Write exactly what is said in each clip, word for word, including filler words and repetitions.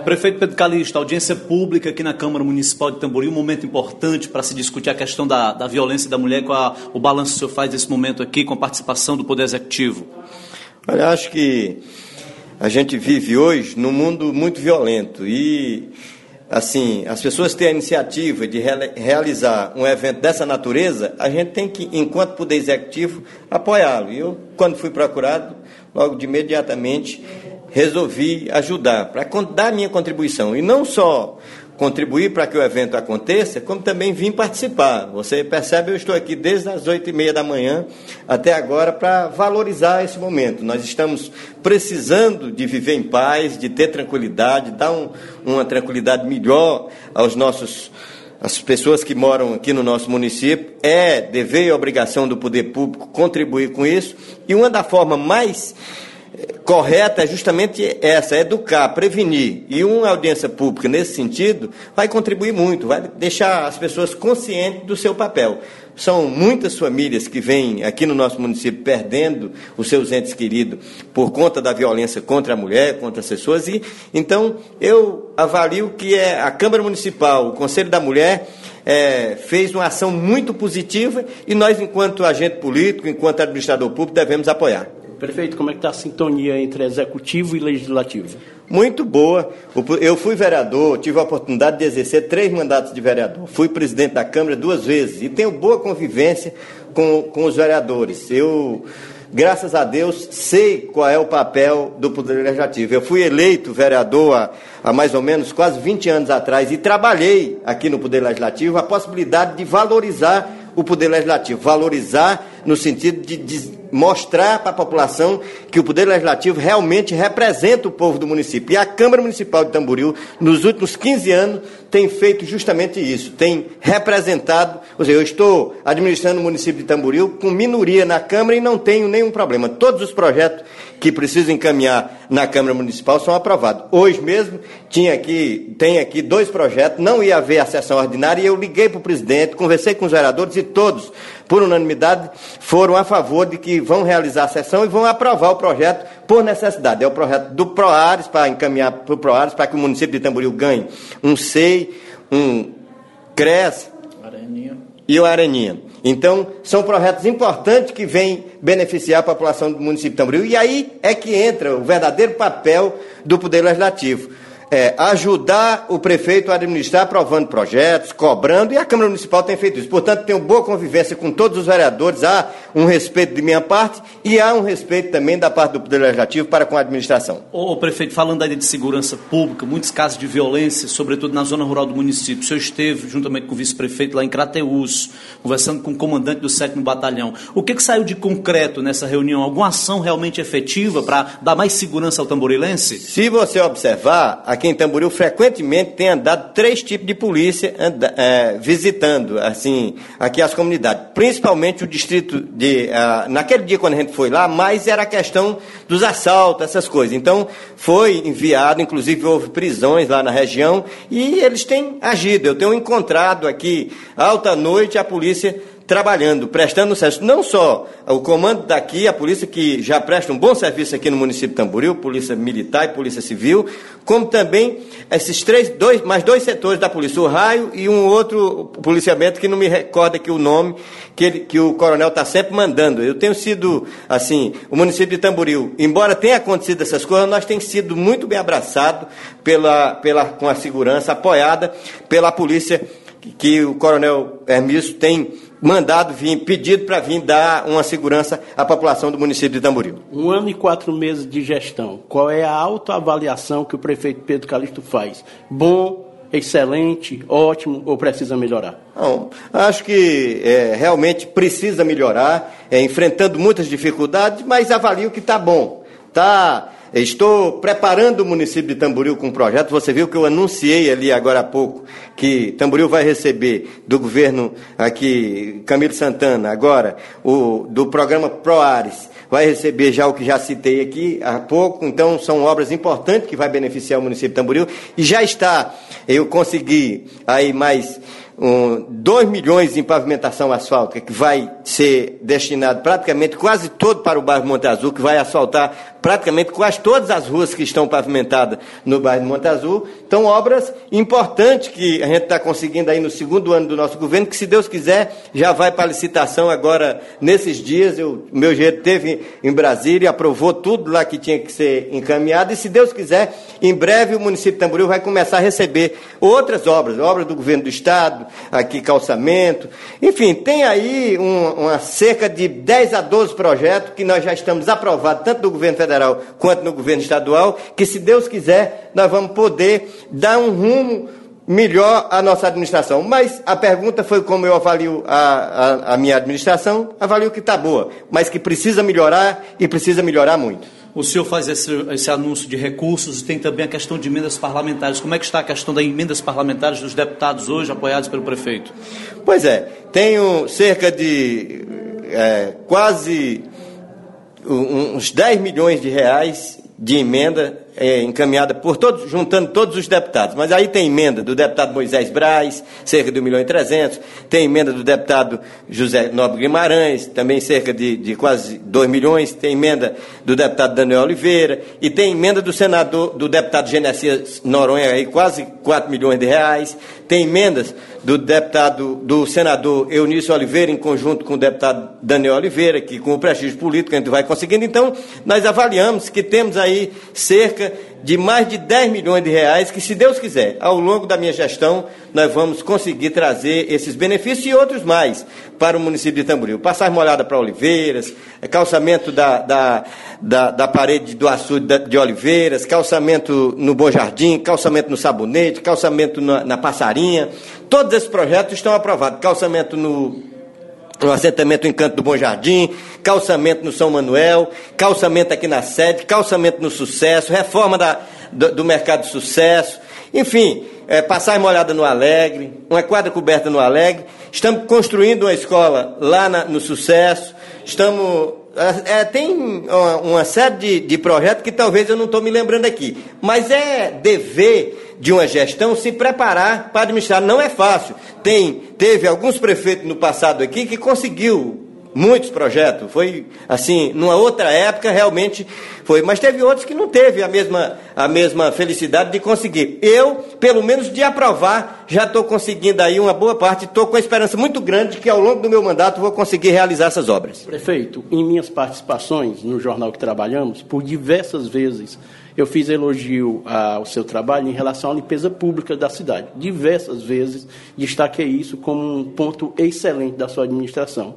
Prefeito Pedro Calixto, audiência pública aqui na Câmara Municipal de Tamboril, um momento importante para se discutir a questão da, da violência da mulher. Qual a, o balanço que o senhor faz desse momento aqui com a participação do Poder Executivo? Olha, acho que a gente vive hoje num mundo muito violento e, assim, as pessoas têm a iniciativa de re- realizar um evento dessa natureza, a gente tem que, enquanto Poder Executivo, apoiá-lo. E eu, quando fui procurado, logo de imediatamente resolvi ajudar, para dar a minha contribuição. E não só contribuir para que o evento aconteça, como também vim participar. Você percebe, eu estou aqui desde as oito e meia da manhã até agora para valorizar esse momento. Nós estamos precisando de viver em paz, de ter tranquilidade, dar um, uma tranquilidade melhor aos nossos, às pessoas que moram aqui no nosso município. É dever e obrigação do poder público contribuir com isso. E uma das formas mais correta é justamente essa, é educar, prevenir. E uma audiência pública nesse sentido vai contribuir muito, vai deixar as pessoas conscientes do seu papel. São muitas famílias que vêm aqui no nosso município perdendo os seus entes queridos por conta da violência contra a mulher, contra as pessoas. E, então, eu avalio que é a Câmara Municipal, o Conselho da Mulher, é, fez uma ação muito positiva e nós, enquanto agente político, enquanto administrador público, devemos apoiar. Prefeito, como é que está a sintonia entre executivo e legislativo? Muito boa. Eu fui vereador, tive a oportunidade de exercer três mandatos de vereador. Fui presidente da Câmara duas vezes e tenho boa convivência com, com os vereadores. Eu, graças a Deus, sei qual é o papel do Poder Legislativo. Eu fui eleito vereador há, há mais ou menos quase vinte anos atrás e trabalhei aqui no Poder Legislativo a possibilidade de valorizar o Poder Legislativo, valorizar no sentido de, de mostrar para a população que o Poder Legislativo realmente representa o povo do município. E a Câmara Municipal de Tamboril, nos últimos quinze anos, tem feito justamente isso, tem representado, ou seja, eu estou administrando o município de Tamboril com minoria na Câmara e não tenho nenhum problema. Todos os projetos que precisam encaminhar na Câmara Municipal são aprovados. Hoje mesmo tinha aqui, tem aqui dois projetos, não ia haver a sessão ordinária e eu liguei para o presidente, conversei com os vereadores e todos, por unanimidade, foram a favor de que vão realizar a sessão e vão aprovar o projeto por necessidade. É o projeto do PROARES, para encaminhar para o PROARES, para que o município de Tamboril ganhe um S E I, um CRES Areninha. E o Areninha. Então, são projetos importantes que vêm beneficiar a população do município de Tamboril. E aí é que entra o verdadeiro papel do Poder Legislativo. É, ajudar o prefeito a administrar aprovando projetos, cobrando, e a Câmara Municipal tem feito isso. Portanto, tenho boa convivência com todos os vereadores, há um respeito de minha parte e há um respeito também da parte do Poder Legislativo para com a administração. Ô, prefeito, falando aí de segurança pública, muitos casos de violência, sobretudo na zona rural do município, o senhor esteve, juntamente com o vice-prefeito, lá em Crateús, conversando com o comandante do sétimo Batalhão. O que, que saiu de concreto nessa reunião? Alguma ação realmente efetiva para dar mais segurança ao tamborilense? Se você observar, aqui em Tamboril, frequentemente tem andado três tipos de polícia anda, é, visitando, assim, aqui as comunidades. Principalmente o distrito de... Uh, naquele dia, quando a gente foi lá, mais era a questão dos assaltos, essas coisas. Então, foi enviado, inclusive houve prisões lá na região, e eles têm agido. Eu tenho encontrado aqui, alta noite, a polícia trabalhando, prestando serviço, não só o comando daqui, a polícia que já presta um bom serviço aqui no município de Tamboril, polícia militar e polícia civil, como também esses três, dois, mais dois setores da polícia, o raio e um outro policiamento que não me recorda aqui o nome, que, ele, que o coronel está sempre mandando. Eu tenho sido, assim, o município de Tamboril, embora tenha acontecido essas coisas, nós temos sido muito bem abraçados pela, pela, com a segurança, apoiada pela polícia que o coronel Hermício tem mandado vir, pedido para vir dar uma segurança à população do município de Tamboril. Um ano e quatro meses de gestão. Qual é a autoavaliação que o prefeito Pedro Calixto faz? Bom, excelente, ótimo ou precisa melhorar? Não, acho que é, realmente precisa melhorar, é, enfrentando muitas dificuldades, mas avalio que está bom. Está... Estou preparando o município de Tamboril com um projeto. Você viu que eu anunciei ali agora há pouco que Tamboril vai receber do governo aqui, Camilo Santana, agora, o, do programa PROARES, vai receber já o que já citei aqui há pouco. Então, são obras importantes que vai beneficiar o município de Tamboril. E já está, eu consegui aí mais um, dois milhões em pavimentação asfáltica, que vai ser destinado praticamente quase todo para o bairro Monte Azul, que vai asfaltar praticamente quase todas as ruas que estão pavimentadas no bairro Monte Azul. Então, obras importantes que a gente está conseguindo aí no segundo ano do nosso governo, que, se Deus quiser, já vai para a licitação agora nesses dias. O meu engenheiro esteve em Brasília, aprovou tudo lá que tinha que ser encaminhado, e, se Deus quiser, em breve o município de Tamboril vai começar a receber outras obras, obras do governo do estado, aqui calçamento, enfim, tem aí um, uma cerca de dez a doze projetos que nós já estamos aprovados, tanto no governo federal quanto no governo estadual, que, se Deus quiser, nós vamos poder dar um rumo melhor à nossa administração. Mas a pergunta foi como eu avalio a, a, a minha administração. Avalio que está boa, mas que precisa melhorar, e precisa melhorar muito. O senhor faz esse, esse anúncio de recursos, tem também a questão de emendas parlamentares. Como é que está a questão das emendas parlamentares dos deputados hoje, apoiados pelo prefeito? Pois é, tenho cerca de é, quase uns dez milhões de reais de emenda é, encaminhada por todos, juntando todos os deputados. Mas aí tem emenda do deputado Moisés Braz, cerca de um milhão e trezentos, tem emenda do deputado José Nobre Guimarães, também cerca de, de quase dois milhões, tem emenda do deputado Daniel Oliveira, e tem emenda do senador, do deputado Genesias Noronha, aí quase quatro milhões de reais, tem emendas do deputado, do senador Eunício Oliveira, em conjunto com o deputado Daniel Oliveira, que, com o prestígio político, a gente vai conseguindo. Então, nós avaliamos que temos aí cerca de mais de dez milhões de reais, que, se Deus quiser, ao longo da minha gestão, nós vamos conseguir trazer esses benefícios e outros mais para o município de Tamboril. Passagem molhada para Oliveiras, calçamento da, da, da, da parede do açude de Oliveiras, calçamento no Bom Jardim, calçamento no Sabonete, calçamento na, na Passarinha. Todos esses projetos estão aprovados. Calçamento no... no assentamento Encanto do Bom Jardim, calçamento no São Manuel, calçamento aqui na sede, calçamento no Sucesso, reforma da, do, do Mercado de Sucesso, enfim, é, passagem molhada no Alegre, uma quadra coberta no Alegre. Estamos construindo uma escola lá na, no Sucesso, estamos... É, tem uma, uma série de, de projetos que talvez eu não estou me lembrando aqui, mas é dever de uma gestão se preparar para administrar. Não é fácil. Tem, teve alguns prefeitos no passado aqui que conseguiu muitos projetos. Foi assim, numa outra época realmente foi, mas teve outros que não teve a mesma, a mesma felicidade de conseguir. Eu, pelo menos de aprovar, já estou conseguindo aí uma boa parte, estou com a esperança muito grande que, ao longo do meu mandato, vou conseguir realizar essas obras. Prefeito, em minhas participações no jornal que trabalhamos, por diversas vezes eu fiz elogio ao seu trabalho em relação à limpeza pública da cidade. Diversas vezes destaquei isso como um ponto excelente da sua administração.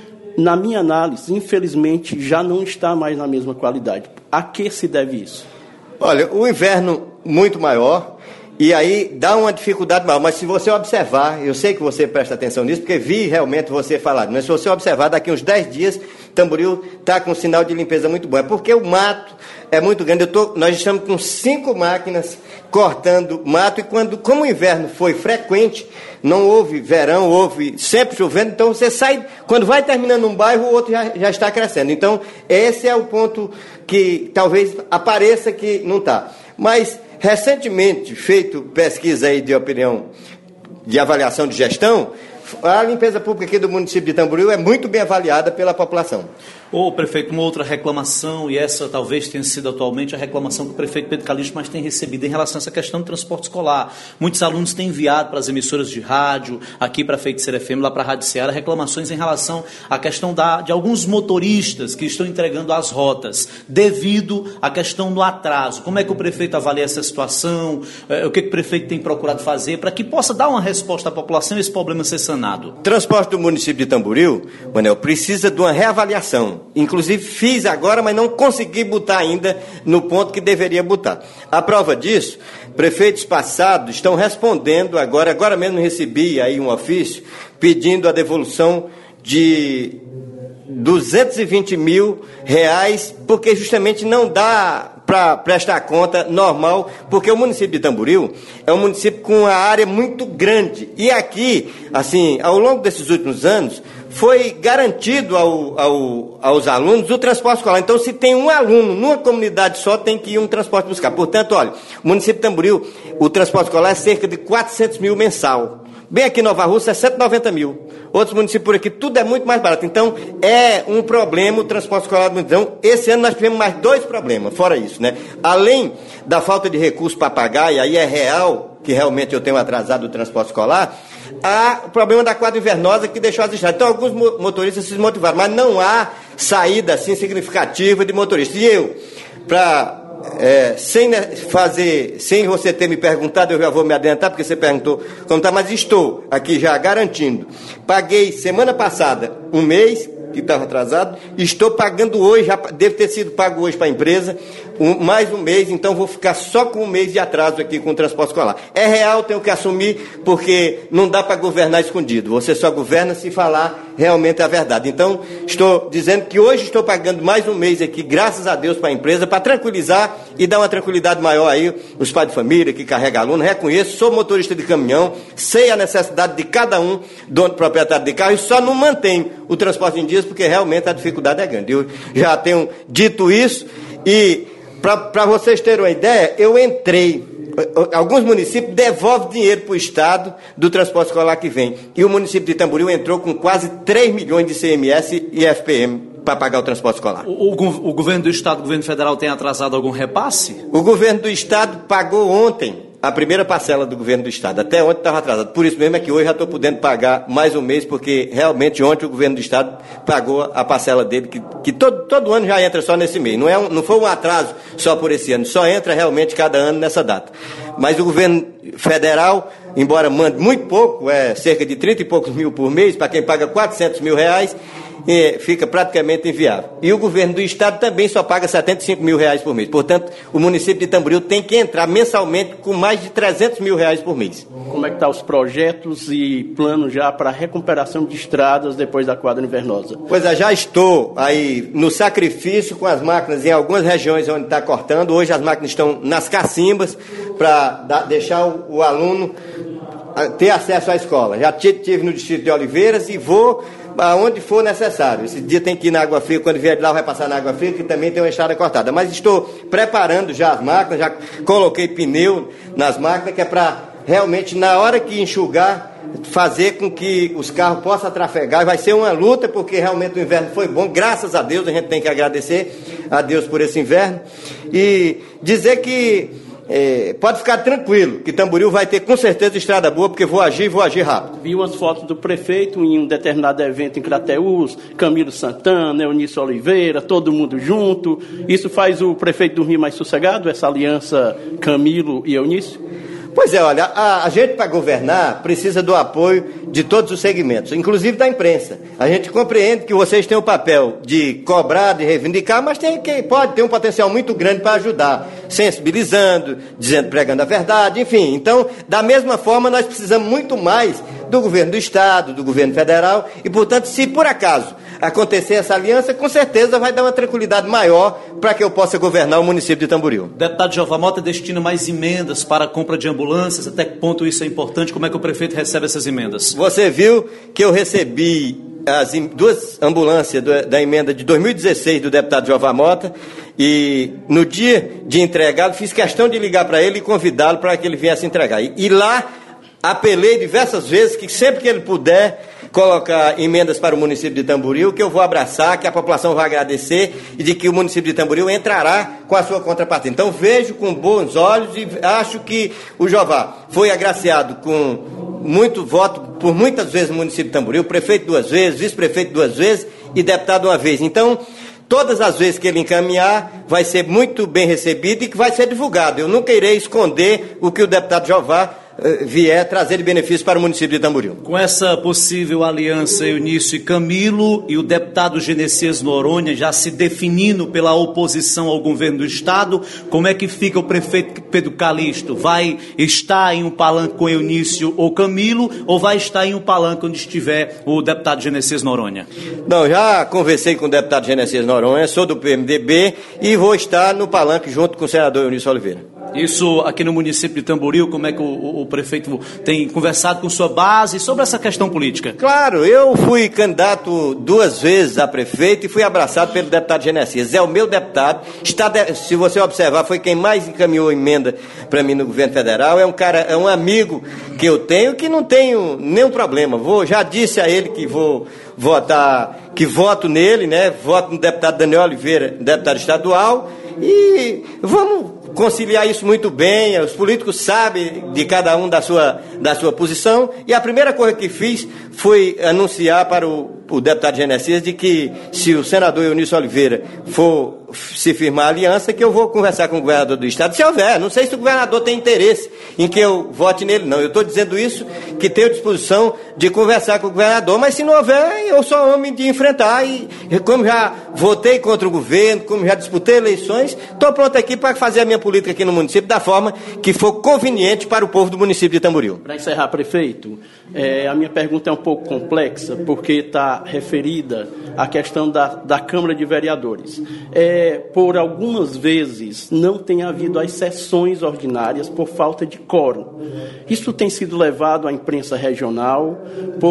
Na minha análise, infelizmente, já não está mais na mesma qualidade. A que se deve isso? Olha, o inverno muito maior, e aí dá uma dificuldade maior. Mas, se você observar, eu sei que você presta atenção nisso, porque vi realmente você falar, mas se você observar, daqui uns dez dias, Tamboril está com um sinal de limpeza muito bom. É porque o mato é muito grande. Eu tô, nós estamos com cinco máquinas cortando mato, e quando, como o inverno foi frequente, não houve verão, houve sempre chovendo, então você sai, quando vai terminando um bairro, o outro já, já está crescendo. Então, esse é o ponto que talvez apareça que não está. Mas, recentemente, feito pesquisa aí de opinião, de avaliação de gestão, a limpeza pública aqui do município de Tamboril é muito bem avaliada pela população. Ô, prefeito, uma outra reclamação, e essa talvez tenha sido atualmente a reclamação que o prefeito Pedro Calixto mais tem recebido em relação a essa questão do transporte escolar. Muitos alunos têm enviado para as emissoras de rádio, aqui para a Feiticeira F M, lá para a Rádio Ceará, reclamações em relação à questão da, de alguns motoristas que estão entregando as rotas, devido à questão do atraso. Como é que o prefeito avalia essa situação? É, o que, que o prefeito tem procurado fazer para que possa dar uma resposta à população e esse problema ser sanado? O transporte do município de Tamboril, Manel, precisa de uma reavaliação. Inclusive fiz agora, mas não consegui botar ainda no ponto que deveria botar. A prova disso, prefeitos passados estão respondendo agora, agora mesmo recebi aí um ofício pedindo a devolução de duzentos e vinte mil reais, porque justamente não dá para prestar conta normal, porque o município de Tamboril é um município com uma área muito grande. E aqui, assim, ao longo desses últimos anos, foi garantido ao, ao, aos alunos o transporte escolar. Então, se tem um aluno numa comunidade só, tem que ir um transporte buscar. Portanto, olha, o município de Tamboril, o transporte escolar é cerca de quatrocentos mil mensal Bem aqui em Nova Rússia é cento e noventa mil. Outros municípios por aqui, tudo é muito mais barato. Então, é um problema o transporte escolar. Então, esse ano nós tivemos mais dois problemas, fora isso, né? Além da falta de recursos para pagar, e aí é real que realmente eu tenho atrasado o transporte escolar, há o problema da quadra invernosa que deixou as estradas. Então, alguns motoristas se desmotivaram, mas não há saída assim significativa de motoristas. E eu, para... É, sem fazer, sem você ter me perguntado, eu já vou me adiantar, porque você perguntou como está, mas estou aqui já garantindo. Paguei semana passada um mês, que estava atrasado, estou pagando hoje, já deve ter sido pago hoje para a empresa, um, mais um mês, então vou ficar só com um mês de atraso aqui com o transporte escolar. É real, tenho que assumir, porque não dá para governar escondido, você só governa se falar realmente a verdade. Então, estou dizendo que hoje estou pagando mais um mês aqui, graças a Deus, para a empresa, para tranquilizar e dar uma tranquilidade maior aí, os pais de família que carregam aluno, reconheço, sou motorista de caminhão, sei a necessidade de cada um, dono proprietário de carro, e só não mantenho o transporte em dias, porque realmente a dificuldade é grande. Eu já tenho dito isso, e para vocês terem uma ideia, eu entrei, alguns municípios devolvem dinheiro para o Estado do transporte escolar que vem, e o município de Tamboril entrou com quase três milhões de C M S e F P M para pagar o transporte escolar. O, o, o governo do Estado, o governo federal tem atrasado algum repasse? O governo do Estado pagou ontem a primeira parcela do governo do Estado. Até ontem estava atrasado. Por isso mesmo é que hoje já estou podendo pagar mais um mês, porque realmente ontem o governo do Estado pagou a parcela dele, que, que todo, todo ano já entra só nesse mês. Não, é um, não foi um atraso só por esse ano, só entra realmente cada ano nessa data. Mas o governo federal, embora mande muito pouco, é cerca de trinta e poucos mil por mês, para quem paga quatrocentos mil reais, É, fica praticamente inviável. E o governo do Estado também só paga setenta e cinco mil reais por mês. Portanto, o município de Tamboril tem que entrar mensalmente com mais de trezentos mil reais por mês. Como é que estão os projetos e planos já para a recuperação de estradas depois da quadra invernosa? Pois é, já estou aí no sacrifício com as máquinas em algumas regiões onde está cortando. Hoje as máquinas estão nas cacimbas para deixar o, o aluno ter acesso à escola. Já estive no distrito de Oliveiras e vou aonde for necessário. Esse dia tem que ir na Água Fria, quando vier de lá vai passar na Água Fria, que também tem uma estrada cortada. Mas estou preparando já as máquinas, já coloquei pneu nas máquinas, que é para realmente, na hora que enxugar, fazer com que os carros possam trafegar. Vai ser uma luta, porque realmente o inverno foi bom, graças a Deus, a gente tem que agradecer a Deus por esse inverno. E dizer que É, pode ficar tranquilo, que Tamboril vai ter com certeza estrada boa, porque vou agir e vou agir rápido. Vi umas fotos do prefeito em um determinado evento em Crateús, Camilo Santana, Eunício Oliveira, todo mundo junto. Isso faz o prefeito dormir mais sossegado, essa aliança Camilo e Eunício? Pois é, olha, a, a gente para governar precisa do apoio de todos os segmentos, inclusive da imprensa. A gente compreende que vocês têm o papel de cobrar, de reivindicar, mas tem quem pode ter um potencial muito grande para ajudar, sensibilizando, dizendo, pregando a verdade, enfim. Então, da mesma forma, nós precisamos muito mais do governo do Estado, do governo federal, e, portanto, se por acaso acontecer essa aliança, com certeza vai dar uma tranquilidade maior para que eu possa governar o município de Tamboril. O deputado Jeová Mota destina mais emendas para a compra de ambulâncias. Até que ponto isso é importante? Como é que o prefeito recebe essas emendas? Você viu que eu recebi as duas ambulâncias da emenda de dois mil e dezesseis do deputado Jeová Mota, e no dia de entregá-lo, fiz questão de ligar para ele e convidá-lo para que ele viesse entregar. E, e lá apelei diversas vezes que sempre que ele puder colocar emendas para o município de Tamboril, que eu vou abraçar, que a população vai agradecer e de que o município de Tamboril entrará com a sua contrapartida. Então vejo com bons olhos e acho que o Jeová foi agraciado com muito voto por muitas vezes no município de Tamboril, prefeito duas vezes, vice-prefeito duas vezes e deputado uma vez. Então, todas as vezes que ele encaminhar, vai ser muito bem recebido e que vai ser divulgado. Eu nunca irei esconder o que o deputado Jeová vier trazer de benefício para o município de Tamboril. Com essa possível aliança Eunício e Camilo e o deputado Genesias Noronha já se definindo pela oposição ao governo do Estado, como é que fica o prefeito Pedro Calixto? Vai estar em um palanque com Eunício ou Camilo, ou vai estar em um palanque onde estiver o deputado Genesias Noronha? Não, já conversei com o deputado Genesias Noronha, sou do P M D B e vou estar no palanque junto com o senador Eunício Oliveira. Isso aqui no município de Tamboril, como é que o, o, o prefeito tem conversado com sua base sobre essa questão política? Claro, eu fui candidato duas vezes a prefeito e fui abraçado pelo deputado Genesias. É o meu deputado, está de, se você observar, foi quem mais encaminhou emenda para mim no governo federal. É um cara, é um amigo que eu tenho que não tenho nenhum problema. Vou, já disse a ele que vou votar, que voto nele, né? Voto no deputado Daniel Oliveira, deputado estadual, e vamos conciliar isso muito bem. Os políticos sabem de cada um da sua, da sua posição, e a primeira coisa que fiz foi anunciar para o, o deputado Genesias de que, se o senador Eunício Oliveira for se firmar a aliança, que eu vou conversar com o governador do estado, se houver. Não sei se o governador tem interesse em que eu vote nele, não. Eu estou dizendo isso, que tenho disposição de conversar com o governador, mas se não houver, eu sou homem de enfrentar, e como já votei contra o governo, como já disputei eleições, estou pronto aqui para fazer a minha política aqui no município da forma que for conveniente para o povo do município de Tamboril. Para encerrar, prefeito, é, a minha pergunta é um pouco complexa, porque está referida à questão da, da Câmara de Vereadores. É, por algumas vezes não tem havido as sessões ordinárias por falta de quórum. Isso tem sido levado à imprensa regional,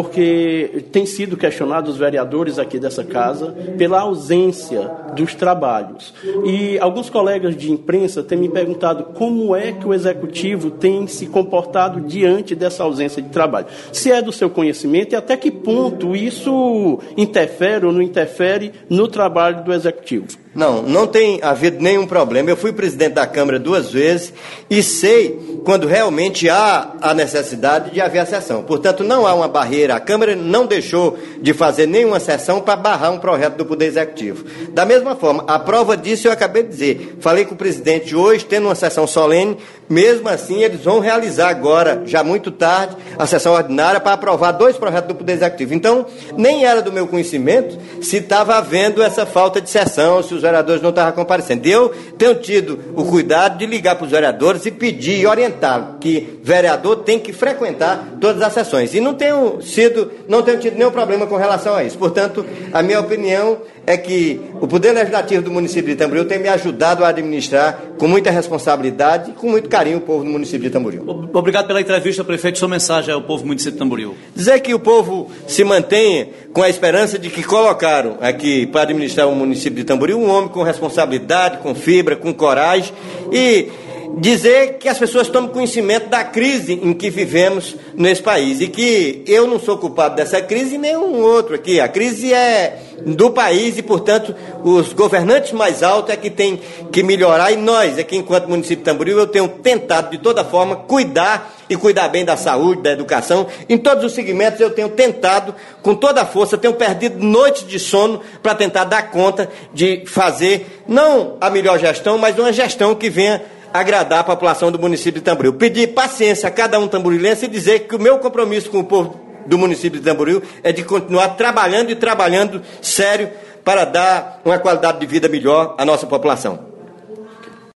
porque tem sido questionado os vereadores aqui dessa casa pela ausência dos trabalhos. E alguns colegas de imprensa têm me perguntado como é que o Executivo tem se comportado diante dessa ausência de trabalho. Se é do seu conhecimento e até que ponto isso interfere ou não interfere no trabalho do Executivo. Não, não tem havido nenhum problema. Eu fui presidente da Câmara duas vezes e sei quando realmente há a necessidade de haver a sessão. Portanto, não há uma barreira. A Câmara não deixou de fazer nenhuma sessão para barrar um projeto do Poder Executivo. Da mesma forma, a prova disso eu acabei de dizer. Falei com o presidente hoje, tendo uma sessão solene. Mesmo assim, eles vão realizar agora, já muito tarde, a sessão ordinária para aprovar dois projetos do Poder Executivo. Então, nem era do meu conhecimento se estava havendo essa falta de sessão, se os vereadores não estavam comparecendo. Eu tenho tido o cuidado de ligar para os vereadores e pedir e orientar que vereador tem que frequentar todas as sessões. E não tenho sido, não tenho tido nenhum problema com relação a isso. Portanto, a minha opinião é que o Poder Legislativo do município de Tamboril tem me ajudado a administrar com muita responsabilidade e com muito carinho o povo do município de Tamboril. Obrigado pela entrevista, prefeito. Sua mensagem ao povo do município de Tamboril. Dizer que o povo se mantenha com a esperança de que colocaram aqui para administrar o município de Tamboril um homem com responsabilidade, com fibra, com coragem, e dizer que as pessoas tomem conhecimento da crise em que vivemos nesse país e que eu não sou culpado dessa crise e nenhum outro aqui. A crise é do país e, portanto, os governantes mais altos é que tem que melhorar, e nós, aqui enquanto município de Tamboril, eu tenho tentado de toda forma cuidar e cuidar bem da saúde, da educação. Em todos os segmentos eu tenho tentado com toda a força, tenho perdido noites de sono para tentar dar conta de fazer não a melhor gestão, mas uma gestão que venha agradar a população do município de Tamboril. Pedir paciência a cada um tamborilense e dizer que o meu compromisso com o povo do município de Tamboril é de continuar trabalhando e trabalhando sério para dar uma qualidade de vida melhor à nossa população.